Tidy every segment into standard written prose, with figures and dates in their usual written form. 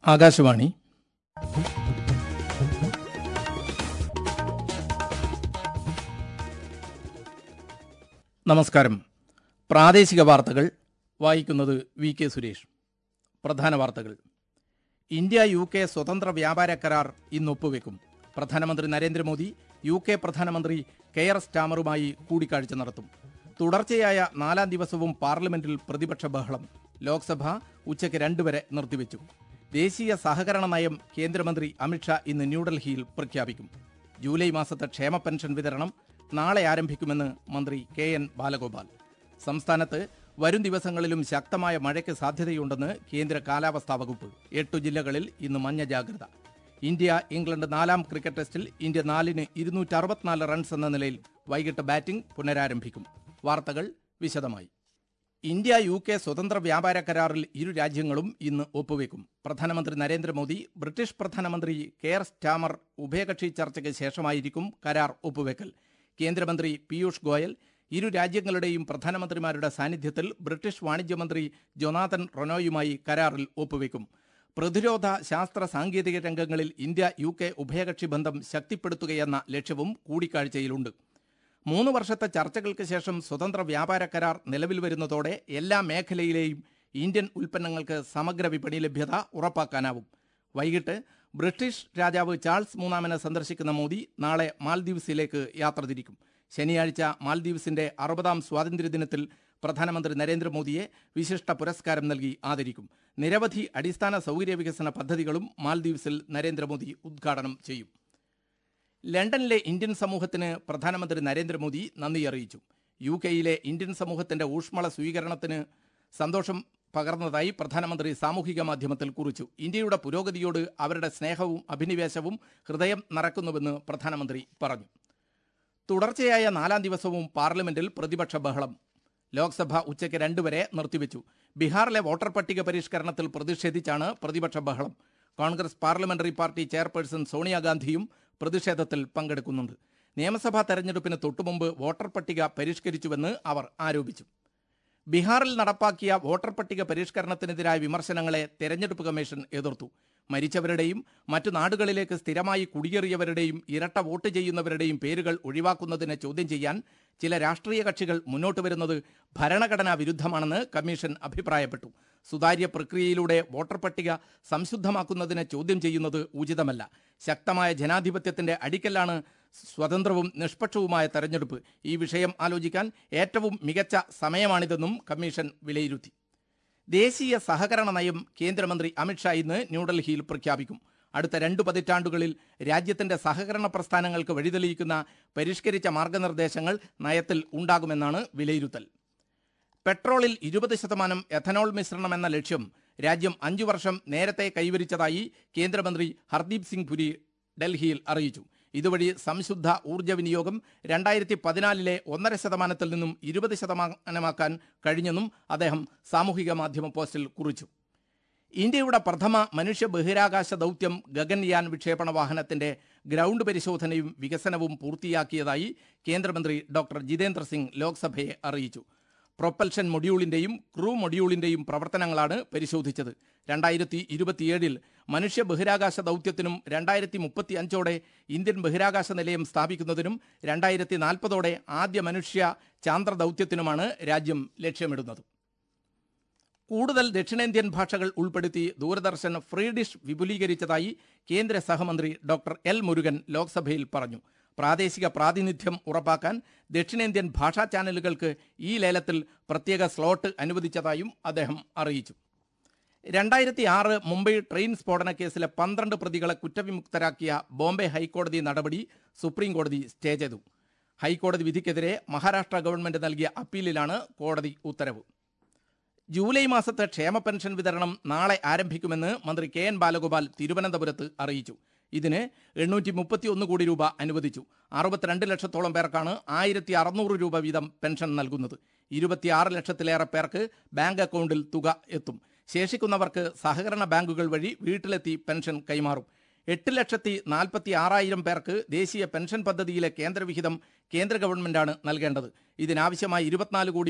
ആകാശവാണി. നമസ്കാരം. പ്രാദേശിക വാർത്തകൾ വായിക്കുന്നത് വി കെ സുരേഷ്. പ്രധാന വാർത്തകൾ. ഇന്ത്യ UK സ്വതന്ത്ര വ്യാപാര കരാർ ഇന്ന് ഒപ്പുവെക്കും. പ്രധാനമന്ത്രി നരേന്ദ്രമോദി UK പ്രധാനമന്ത്രി കെയർ സ്റ്റാമറുമായി കൂടിക്കാഴ്ച നടത്തും. തുടർച്ചയായ 4-ാം ദിവസവും പാർലമെന്റിൽ പ്രതിപക്ഷ ബഹളം. ലോക്സഭ ഉച്ചയ്ക്ക് 2 വരെ നിർത്തിവെച്ചു. ദേശീയ സഹകരണ നയം കേന്ദ്രമന്ത്രി അമിത്ഷാ ഇന്ന് ന്യൂഡൽഹിയിൽ പ്രഖ്യാപിക്കും. ജൂലൈ മാസത്തെ ക്ഷേമ പെൻഷൻ വിതരണം നാളെ ആരംഭിക്കുമെന്ന് മന്ത്രി KN ബാലഗോപാൽ. സംസ്ഥാനത്ത് വരും ദിവസങ്ങളിലും ശക്തമായ മഴയ്ക്ക് സാധ്യതയുണ്ടെന്ന് കേന്ദ്ര കാലാവസ്ഥാ വകുപ്പ്. 8 ജില്ലകളിൽ ഇന്ന് മഞ്ഞ ജാഗ്രത. ഇന്ത്യ ഇംഗ്ലണ്ട് 4-ാം ക്രിക്കറ്റ് ടെസ്റ്റിൽ ഇന്ത്യ 4-ന് 264 റൺസ് എന്ന നിലയിൽ വൈകിട്ട് ബാറ്റിംഗ് പുനരാരംഭിക്കും. വാർത്തകൾ വിശദമായി. ഇന്ത്യ UK സ്വതന്ത്ര വ്യാപാര കരാറിൽ ഇരു രാജ്യങ്ങളും ഇന്ന് ഒപ്പുവെക്കും. പ്രധാനമന്ത്രി നരേന്ദ്രമോദി ബ്രിട്ടീഷ് പ്രധാനമന്ത്രി കെയർ സ്റ്റാമർ ഉഭയകക്ഷി ചർച്ചയ്ക്ക് ശേഷമായിരിക്കും കരാർ ഒപ്പുവെക്കൽ. കേന്ദ്രമന്ത്രി പീയൂഷ് ഗോയൽ ഇരു രാജ്യങ്ങളുടെയും പ്രധാനമന്ത്രിമാരുടെ സാന്നിധ്യത്തിൽ ബ്രിട്ടീഷ് വാണിജ്യമന്ത്രി ജൊനാഥൻ റൊനോയുമായി കരാറിൽ ഒപ്പുവെക്കും. പ്രതിരോധ, ശാസ്ത്ര, സാങ്കേതിക രംഗങ്ങളിൽ ഇന്ത്യ UK ഉഭയകക്ഷി ബന്ധം ശക്തിപ്പെടുത്തുകയെന്ന ലക്ഷ്യവും കൂടിക്കാഴ്ചയിലുണ്ട്. 3 വർഷത്തെ ചർച്ചകൾക്ക് ശേഷം സ്വതന്ത്ര വ്യാപാര കരാർ നിലവിൽ വരുന്നതോടെ എല്ലാ മേഖലയിലെയും ഇന്ത്യൻ ഉൽപ്പന്നങ്ങൾക്ക് സമഗ്ര വിപണി ലഭ്യത ഉറപ്പാക്കാനാവും. വൈകിട്ട് ബ്രിട്ടീഷ് രാജാവ് ചാൾസ് മൂന്നാമനെ സന്ദർശിക്കുന്ന മോദി നാളെ മാൽദീവ്സിലേക്ക് യാത്ര തിരിക്കും. ശനിയാഴ്ച മാൽദീവ്സിന്റെ 60-ാം സ്വാതന്ത്ര്യദിനത്തിൽ പ്രധാനമന്ത്രി നരേന്ദ്രമോദിയെ വിശിഷ്ട പുരസ്കാരം നൽകി ആദരിക്കും. നിരവധി അടിസ്ഥാന സൗകര്യ വികസന പദ്ധതികളും മാൽദീവ്സിൽ നരേന്ദ്രമോദി ഉദ്ഘാടനം ചെയ്യും. ലണ്ടനിലെ ഇന്ത്യൻ സമൂഹത്തിന് പ്രധാനമന്ത്രി നരേന്ദ്രമോദി നന്ദി അറിയിച്ചു. UK-യിലെ ഇന്ത്യൻ സമൂഹത്തിന്റെ ഊഷ്മള സ്വീകരണത്തിന് സന്തോഷം പകർന്നതായി പ്രധാനമന്ത്രി സാമൂഹിക മാധ്യമത്തിൽ കുറിച്ചു. ഇന്ത്യയുടെ പുരോഗതിയോട് അവരുടെ സ്നേഹവും അഭിനിവേശവും ഹൃദയം നിറയ്ക്കുന്നുവെന്ന് പ്രധാനമന്ത്രി പറഞ്ഞു. തുടർച്ചയായ 4-ാം ദിവസവും പാർലമെന്റിൽ പ്രതിപക്ഷ ബഹളം. ലോക്സഭ ഉച്ചയ്ക്ക് 2 വരെ നിർത്തിവെച്ചു. ബീഹാറിലെ വോട്ടർ പട്ടിക പരിഷ്കരണത്തിൽ പ്രതിഷേധിച്ചാണ് പ്രതിപക്ഷ ബഹളം. കോൺഗ്രസ് പാർലമെന്ററി പാർട്ടി ചെയർപേഴ്സൺ സോണിയാഗാന്ധിയും പ്രതിഷേധത്തിൽ പങ്കെടുക്കുന്നുണ്ട്. നിയമസഭാ തെരഞ്ഞെടുപ്പിന് തൊട്ടുമുമ്പ് വോട്ടർ പട്ടിക പരിഷ്കരിച്ചുവെന്ന് അവർ ആരോപിച്ചു. ബീഹാറിൽ നടപ്പാക്കിയ വോട്ടർ പട്ടിക പരിഷ്കരണത്തിനെതിരായ വിമർശനങ്ങളെ തെരഞ്ഞെടുപ്പ് കമ്മീഷൻ എതിർത്തു. മരിച്ചവരുടെയും മറ്റു നാടുകളിലേക്ക് സ്ഥിരമായി കുടിയേറിയവരുടെയും ഇരട്ട വോട്ട് ചെയ്യുന്നവരുടെയും പേരുകൾ ഒഴിവാക്കുന്നതിനെ ചോദ്യം ചെയ്യാൻ ചില രാഷ്ട്രീയ കക്ഷികൾ മുന്നോട്ട് വരുന്നത് ഭരണഘടനാ വിരുദ്ധമാണെന്ന് കമ്മീഷൻ അഭിപ്രായപ്പെട്ടു. സുതാര്യ പ്രക്രിയയിലൂടെ വോട്ടർ പട്ടിക സംശുദ്ധമാക്കുന്നതിനെ ചോദ്യം ചെയ്യുന്നത് ഉചിതമല്ല. ശക്തമായ ജനാധിപത്യത്തിന്റെ അടിക്കലാണ് സ്വതന്ത്രവും നിഷ്പക്ഷവുമായ തെരഞ്ഞെടുപ്പ്. ഈ വിഷയം ആലോചിക്കാൻ ഏറ്റവും മികച്ച സമയമാണിതെന്നും കമ്മീഷൻ വിലയിരുത്തി. ദേശീയ സഹകരണ നയം കേന്ദ്രമന്ത്രി അമിത്ഷാ ഇന്ന് ന്യൂഡൽഹിയിൽ പ്രഖ്യാപിക്കും. അടുത്ത 2 പതിറ്റാണ്ടുകളിൽ രാജ്യത്തിന്റെ സഹകരണ പ്രസ്ഥാനങ്ങൾക്ക് വഴിതെളിയിക്കുന്ന പരിഷ്കരിച്ച മാർഗനിർദ്ദേശങ്ങൾ നയത്തിൽ ഉണ്ടാകുമെന്നാണ് വിലയിരുത്തൽ. പെട്രോളിൽ 20% എഥനോൾ മിശ്രണം എന്ന ലക്ഷ്യം രാജ്യം 5 വർഷം നേരത്തെ കൈവരിച്ചതായി കേന്ദ്രമന്ത്രി ഹർദീപ് സിംഗ് പുരി ഡൽഹിയിൽ അറിയിച്ചു. ഇതുവഴി സംശുദ്ധ ഊർജ്ജ വിനിയോഗം 2014-ലെ 1.5% നിന്നും 20%മാക്കാൻ കഴിഞ്ഞെന്നും അദ്ദേഹം സാമൂഹിക മാധ്യമ പോസ്റ്റിൽ കുറിച്ചു. ഇന്ത്യയുടെ പ്രഥമ മനുഷ്യ ബഹിരാകാശ ദൗത്യം ഗഗൻയാൻ വിക്ഷേപണ വാഹനത്തിന്റെ ഗ്രൗണ്ട് പരിശോധനയും വികസനവും പൂർത്തിയാക്കിയതായി കേന്ദ്രമന്ത്രി ഡോക്ടർ ജിതേന്ദ്ര സിംഗ് ലോക്സഭയെ അറിയിച്ചു. പ്രൊപ്പൽഷൻ മൊഡ്യൂളിന്റെയും ക്രൂ മൊഡ്യൂളിന്റെയും പ്രവർത്തനങ്ങളാണ് പരിശോധിച്ചത്. 2027-ൽ മനുഷ്യ ബഹിരാകാശ ദൗത്യത്തിനും 2035ഓടെ ഇന്ത്യൻ ബഹിരാകാശ നിലയം സ്ഥാപിക്കുന്നതിനും 2040ഓടെ ആദ്യ മനുഷ്യ ചാന്ദ്ര ദൗത്യത്തിനുമാണ് രാജ്യം ലക്ഷ്യമിടുന്നത്. കൂടുതൽ ദക്ഷിണേന്ത്യൻ ഭാഷകൾ ഉൾപ്പെടുത്തി ദൂരദർശൻ ഫ്രീ ഡിഷ് വിപുലീകരിച്ചതായി കേന്ദ്ര സഹമന്ത്രി ഡോക്ടർ എൽ മുരുകൻ ലോക്സഭയിൽ പറഞ്ഞു. പ്രാദേശിക പ്രാതിനിധ്യം ഉറപ്പാക്കാൻ ദക്ഷിണേന്ത്യൻ ഭാഷാ ചാനലുകൾക്ക് ഈ ലേലത്തിൽ പ്രത്യേക സ്ലോട്ട് അനുവദിച്ചതായും അദ്ദേഹം അറിയിച്ചു. 2006 മുംബൈ ട്രെയിൻ സ്ഫോടന കേസിലെ 12 പ്രതികളെ കുറ്റവിമുക്തരാക്കിയ ബോംബെ ഹൈക്കോടതി നടപടി സുപ്രീംകോടതി സ്റ്റേ ചെയ്തു. ഹൈക്കോടതി വിധിക്കെതിരെ മഹാരാഷ്ട്ര ഗവൺമെന്റ് നൽകിയ അപ്പീലിലാണ് കോടതി ഉത്തരവ്. ജൂലൈ മാസത്തെ ക്ഷേമ പെൻഷൻ വിതരണം നാളെ ആരംഭിക്കുമെന്ന് മന്ത്രി KN ബാലഗോപാൽ തിരുവനന്തപുരത്ത് അറിയിച്ചു. ഇതിന് 831 കോടി രൂപ അനുവദിച്ചു. 62 ലക്ഷത്തോളം പേർക്കാണ് 1600 രൂപ വീതം പെൻഷൻ നൽകുന്നത്. 26 ലക്ഷത്തിലേറെ പേർക്ക് ബാങ്ക് അക്കൗണ്ടിൽ തുക എത്തും. ശേഷിക്കുന്നവർക്ക് സഹകരണ ബാങ്കുകൾ വഴി വീട്ടിലെത്തി പെൻഷൻ കൈമാറും. 8,46,000 പേർക്ക് ദേശീയ പെൻഷൻ പദ്ധതിയിലെ കേന്ദ്രവിഹിതം കേന്ദ്ര ഗവൺമെന്റാണ് നൽകേണ്ടത്. ഇതിനാവശ്യമായി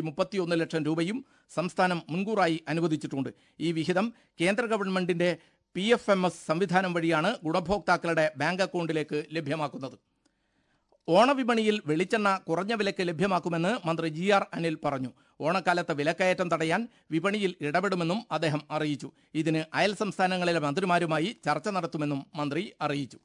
24,31,00,000 രൂപയും സംസ്ഥാനം മുൻകൂറായി അനുവദിച്ചിട്ടുണ്ട്. ഈ വിഹിതം കേന്ദ്ര ഗവൺമെന്റിന്റെ PFMS സംവിധാനം വഴിയാണ് ഗുണഭോക്താക്കളുടെ ബാങ്ക് അക്കൗണ്ടിലേക്ക് ലഭ്യമാക്കുന്നത്. ഓണവിപണിയിൽ വെളിച്ചെണ്ണ കുറഞ്ഞ വിലയ്ക്ക് ലഭ്യമാക്കുമെന്ന് മന്ത്രി GR അനിൽ പറഞ്ഞു. ഓണക്കാലത്ത് വിലക്കയറ്റം തടയാൻ വിപണിയിൽ ഇടപെടുമെന്നും അദ്ദേഹം അറിയിച്ചു. ഇതിന് അയൽ സംസ്ഥാനങ്ങളിലെ മന്ത്രിമാരുമായി ചർച്ച നടത്തുമെന്നും മന്ത്രി അറിയിച്ചു.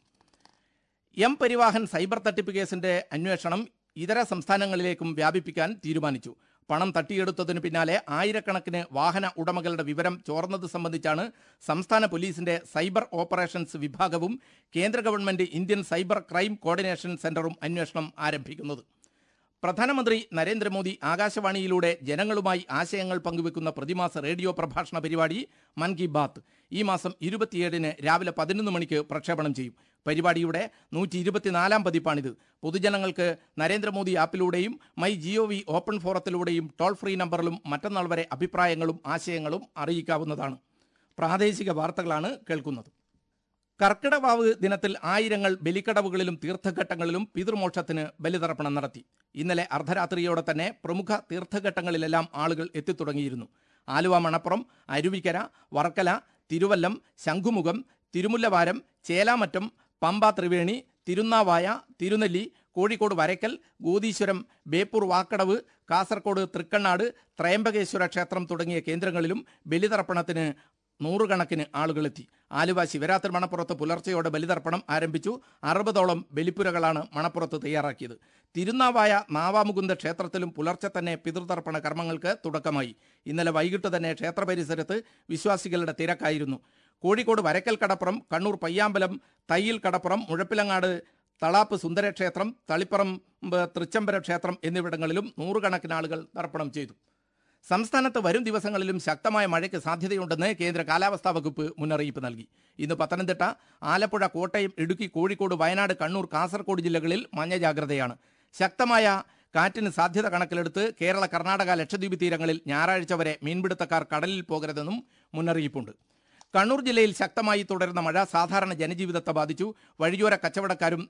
പരിവാഹൻ സൈബർ തട്ടിപ്പ് കേസിന്റെ അന്വേഷണം ഇതര സംസ്ഥാനങ്ങളിലേക്കും വ്യാപിപ്പിക്കാൻ തീരുമാനിച്ചു. പണം തട്ടിയെടുത്തതിനു പിന്നാലെ ആയിരക്കണക്കിന് വാഹന ഉടമകളുടെ വിവരം ചോർന്നത് സംബന്ധിച്ചാണ് സംസ്ഥാന പോലീസിന്റെ സൈബർ ഓപ്പറേഷൻസ് വിഭാഗവും കേന്ദ്ര government Indian cyber crime coordination സെന്ററും അന്വേഷണം ആരംഭിക്കുന്നത്. പ്രധാനമന്ത്രി നരേന്ദ്രമോദി ആകാശവാണിയിലൂടെ ജനങ്ങളുമായി ആശയങ്ങൾ പങ്കുവെക്കുന്ന പ്രതിമാസ റേഡിയോ പ്രഭാഷണ പരിപാടി മൻ കി ബാത്ത് ഈ മാസം 27-ന് രാവിലെ 11 മണിക്ക് പ്രക്ഷേപണം ചെയ്യും. പരിപാടിയുടെ 124-ാം പതിപ്പാണിത്. പൊതുജനങ്ങൾക്ക് Narendra Modi ആപ്പിലൂടെയും MyGov open ഫോറത്തിലൂടെയും toll free നമ്പറിലും മറ്റന്നാൾ വരെ അഭിപ്രായങ്ങളും ആശയങ്ങളും അറിയിക്കാവുന്നതാണ്. പ്രാദേശിക വാർത്തകളാണ് കേൾക്കുന്നത്. കർക്കിടവാവ് ദിനത്തിൽ ആയിരങ്ങൾ ബലിക്കടവുകളിലും തീർത്ഥഘട്ടങ്ങളിലും പിതൃമോക്ഷത്തിന് ബലിതർപ്പണം നടത്തി. ഇന്നലെ അർദ്ധരാത്രിയോടെ തന്നെ പ്രമുഖ തീർത്ഥഘട്ടങ്ങളിലെല്ലാം ആളുകൾ എത്തിത്തുടങ്ങിയിരുന്നു. ആലുവ മണപ്പുറം, അരുവിക്കര, വർക്കല, തിരുവല്ലം, ശംഖുമുഖം, തിരുമുല്ലവാരം, ചേലാമറ്റം, പമ്പ ത്രിവേണി, തിരുനാവായ, തിരുനെല്ലി, കോഴിക്കോട് വരയ്ക്കൽ, ഗോദീശ്വരം, ബേപ്പൂർ വാക്കടവ്, കാസർഗോഡ് തൃക്കണ്ണാട്, ത്രയംബകേശ്വര ക്ഷേത്രം തുടങ്ങിയ കേന്ദ്രങ്ങളിലും ബലിതർപ്പണത്തിന് നൂറുകണക്കിന് ആളുകളെത്തി. ആലുവ ശിവരാത്രി മണപ്പുറത്ത് പുലർച്ചെയോടെ ബലിതർപ്പണം ആരംഭിച്ചു. 60ഓളം ബലിപ്പുരകളാണ് മണപ്പുറത്ത് തയ്യാറാക്കിയത്. തിരുനാവായ നാവാമുകുന്ദ ക്ഷേത്രത്തിലും പുലർച്ചെ തന്നെ പിതൃതർപ്പണ കർമ്മങ്ങൾക്ക് തുടക്കമായി. ഇന്നലെ വൈകിട്ട് തന്നെ ക്ഷേത്ര പരിസരത്ത് വിശ്വാസികളുടെ തിരക്കായിരുന്നു. കോഴിക്കോട് വരയ്ക്കൽ കടപ്പുറം, കണ്ണൂർ പയ്യാമ്പലം, തയ്യിൽ കടപ്പുറം, മുഴപ്പിലങ്ങാട് തളാപ്പ് സുന്ദരക്ഷേത്രം, തളിപ്പറമ്പ് തൃച്ചംബര ക്ഷേത്രം എന്നിവിടങ്ങളിലും നൂറുകണക്കിന് ആളുകൾ തർപ്പണം ചെയ്തു. സംസ്ഥാനത്ത് വരും ദിവസങ്ങളിലും ശക്തമായ മഴയ്ക്ക് സാധ്യതയുണ്ടെന്ന് കേന്ദ്ര കാലാവസ്ഥാ വകുപ്പ് മുന്നറിയിപ്പ് നൽകി. ഇന്ന് പത്തനംതിട്ട, ആലപ്പുഴ, കോട്ടയം, ഇടുക്കി, കോഴിക്കോട്, വയനാട്, കണ്ണൂർ, കാസർഗോഡ് ജില്ലകളിൽ മഞ്ഞ ജാഗ്രതയാണ്. ശക്തമായ കാറ്റിന് സാധ്യത കണക്കിലെടുത്ത് കേരള, കർണാടക, ലക്ഷദ്വീപ് തീരങ്ങളിൽ ഞായറാഴ്ച വരെ മീൻപിടുത്തക്കാർ കടലിൽ പോകരുതെന്നും മുന്നറിയിപ്പുണ്ട്. കണ്ണൂർ ജില്ലയിൽ ശക്തമായി തുടരുന്ന മഴ സാധാരണ ജനജീവിതത്തെ ബാധിച്ചു. വഴിയോര കച്ചവടക്കാരും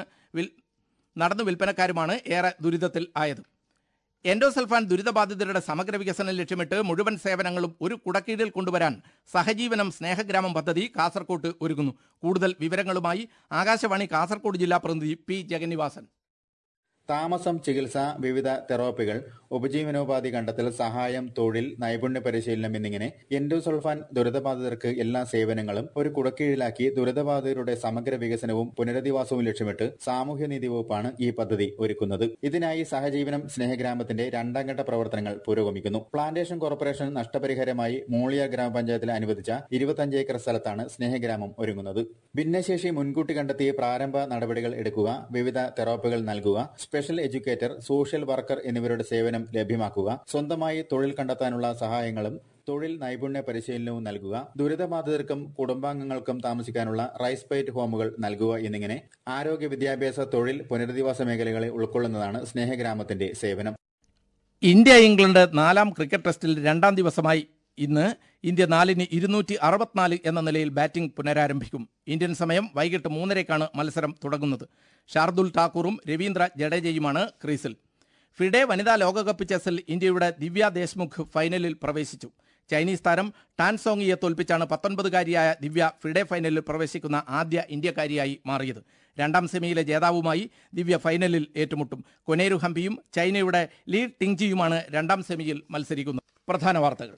നടന്നു വിൽപ്പനക്കാരുമാണ് ഏറെ ദുരിതത്തിൽ ആയത്. എൻഡോസൾഫാൻ ദുരിതബാധിതരുടെ സമഗ്ര വികസനം ലക്ഷ്യമിട്ട് മുഴുവൻ സേവനങ്ങളും ഒരു കുടക്കീഴിൽ കൊണ്ടുവരാൻ സഹജീവനം സ്നേഹഗ്രാമം പദ്ധതി കാസർകോട്ട് ഒരുങ്ങുന്നു. കൂടുതൽ വിവരങ്ങളുമായി ആകാശവാണി കാസർകോട് ജില്ലാ പ്രതിനിധി P. ജഗന്നിവാസൻ. താമസം, ചികിത്സ, വിവിധ തെറാപ്പികൾ, ഉപജീവനോപാധി കണ്ടെത്തൽ, സഹായം, തൊഴിൽ, നൈപുണ്യ പരിശീലനം എന്നിങ്ങനെ എൻഡോസൾഫാൻ ദുരിതബാധിതർക്ക് എല്ലാ സേവനങ്ങളും ഒരു കുടക്കീഴിലാക്കി ദുരിതബാധിതരുടെ സമഗ്ര വികസനവും പുനരധിവാസവും ലക്ഷ്യമിട്ട് സാമൂഹ്യനീതി വകുപ്പാണ് ഈ പദ്ധതി ഒരുക്കുന്നത്. ഇതിനായി സഹജീവനം സ്നേഹഗ്രാമത്തിന്റെ 2ാം ഘട്ട പ്രവർത്തനങ്ങൾ പുരോഗമിക്കുന്നു. പ്ലാന്റേഷൻ കോർപ്പറേഷൻ നഷ്ടപരിഹാരമായി മൂളിയാർ ഗ്രാമപഞ്ചായത്തിൽ അനുവദിച്ച 25 ഏക്കർ സ്ഥലത്താണ് സ്നേഹഗ്രാമം ഒരുങ്ങുന്നത്. ഭിന്നശേഷി മുൻകൂട്ടി കണ്ടെത്തി പ്രാരംഭ നടപടികൾ എടുക്കുക, വിവിധ തെറാപ്പികൾ നൽകുക, സ്പെഷ്യൽ എഡ്യൂക്കേറ്റർ, സോഷ്യൽ വർക്കർ എന്നിവരുടെ സേവനം ലഭ്യമാക്കുക, സ്വന്തമായി തൊഴിൽ കണ്ടെത്താനുള്ള സഹായങ്ങളും തൊഴിൽ നൈപുണ്യ പരിശീലനവും നൽകുക, ദുരിതബാധിതർക്കും കുടുംബാംഗങ്ങൾക്കും താമസിക്കാനുള്ള റൈസ്പേറ്റ് ഹോമുകൾ നൽകുക എന്നിങ്ങനെ ആരോഗ്യ, വിദ്യാഭ്യാസ, തൊഴിൽ, പുനരധിവാസ മേഖലകളെ ഉൾക്കൊള്ളുന്നതാണ് സ്നേഹഗ്രാമത്തിന്റെ സേവനം. ഇന്ത്യ ഇംഗ്ലണ്ട് 4ാം ക്രിക്കറ്റ് ടെസ്റ്റിൽ 2ാം ദിവസമായി ഇന്ന് ഇന്ത്യ 4-ന് 264 എന്ന നിലയിൽ ബാറ്റിംഗ് പുനരാരംഭിക്കും. ഇന്ത്യൻ സമയം വൈകിട്ട് 3:30-ക്കാണ് മത്സരം തുടങ്ങുന്നത്. ഷാർദുൽ ഠാക്കൂറും രവീന്ദ്ര ജഡേജയുമാണ് ക്രീസിൽ. ഫിഡെ വനിതാ ലോകകപ്പ് ചെസ്സിൽ ഇന്ത്യയുടെ ദിവ്യ ദേശ്മുഖ് ഫൈനലിൽ പ്രവേശിച്ചു. ചൈനീസ് താരം ടാൻ സോങ്ങിയെ തോൽപ്പിച്ചാണ് 19-കാരിയായ ദിവ്യ ഫിഡെ ഫൈനലിൽ പ്രവേശിക്കുന്ന ആദ്യ ഇന്ത്യക്കാരിയായി മാറിയത്. 2ാം സെമിയിലെ ജേതാവുമായി ദിവ്യ ഫൈനലിൽ ഏറ്റുമുട്ടും. കൊനേരു ഹംപിയും ചൈനയുടെ ലീ ടിങ്ജിയുമാണ് 2ാം സെമിയിൽ മത്സരിക്കുന്നത്. പ്രധാന വാർത്തകൾ.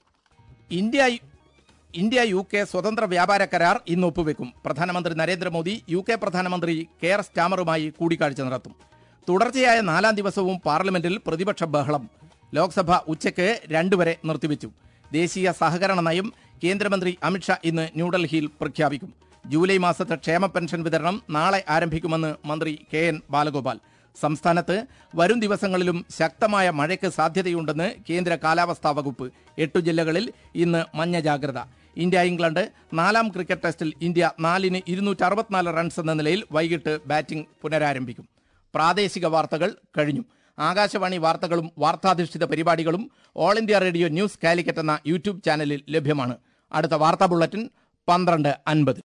ഇന്ത്യ UK സ്വതന്ത്ര വ്യാപാര കരാർ ഇന്ന് ഒപ്പുവെക്കും. പ്രധാനമന്ത്രി നരേന്ദ്രമോദി UK പ്രധാനമന്ത്രി കെയർ സ്റ്റാമറുമായി കൂടിക്കാഴ്ച നടത്തും. തുടർച്ചയായ 4ാം ദിവസവും പാർലമെന്റിൽ പ്രതിപക്ഷ ബഹളം. ലോക്സഭ ഉച്ചയ്ക്ക് 2 വരെ നിർത്തിവെച്ചു. ദേശീയ സഹകരണ നയം കേന്ദ്രമന്ത്രി അമിത്ഷാ ഇന്ന് ന്യൂഡൽഹിയിൽ പ്രഖ്യാപിക്കും. ജൂലൈ മാസത്തെ ക്ഷേമ പെൻഷൻ വിതരണം നാളെ ആരംഭിക്കുമെന്ന് മന്ത്രി KN ബാലഗോപാൽ. സംസ്ഥാനത്ത് വരും ദിവസങ്ങളിലും ശക്തമായ മഴയ്ക്ക് സാധ്യതയുണ്ടെന്ന് കേന്ദ്ര കാലാവസ്ഥാ വകുപ്പ്. 8 ജില്ലകളിൽ ഇന്ന് മഞ്ഞ ജാഗ്രത. ഇന്ത്യ ഇംഗ്ലണ്ട് 4ാം ക്രിക്കറ്റ് ടെസ്റ്റിൽ ഇന്ത്യ 4-ന് 264 റൺസ് എന്ന നിലയിൽ വൈകിട്ട് ബാറ്റിംഗ് പുനരാരംഭിക്കും. പ്രാദേശിക വാർത്തകൾ കഴിഞ്ഞു. ആകാശവാണി വാർത്തകളും വാർത്താധിഷ്ഠിത പരിപാടികളും All India Radio news Calicut എന്ന യൂട്യൂബ് ചാനലിൽ ലഭ്യമാണ്. അടുത്ത വാർത്താ ബുള്ളറ്റിൻ 12:50.